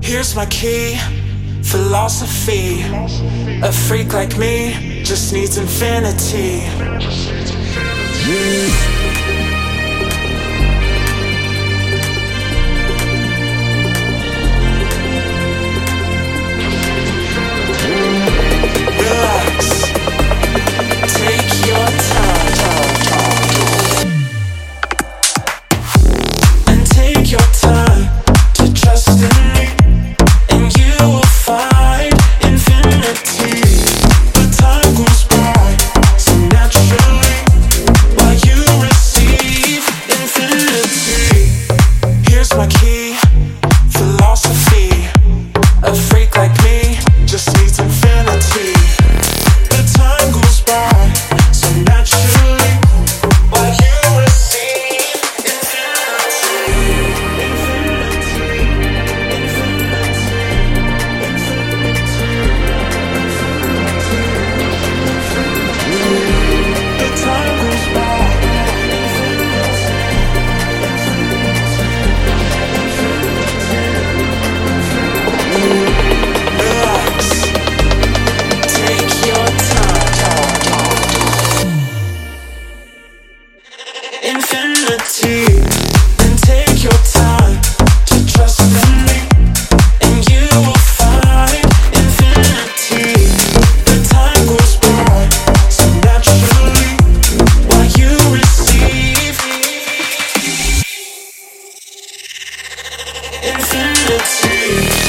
Here's my key, philosophy. A freak like me just needs infinity. Relax, take your time, and take your time to trust in me, and you will find infinity. The time goes by so naturally while you receive infinity. Here's my key, philosophy. A freak like me just needs infinity. The time goes by so naturally while you receive the time goes by. Relax, take your time. Infinity, and take your time to trust in me, and you will find infinity. The time goes by so naturally while you receive infinity.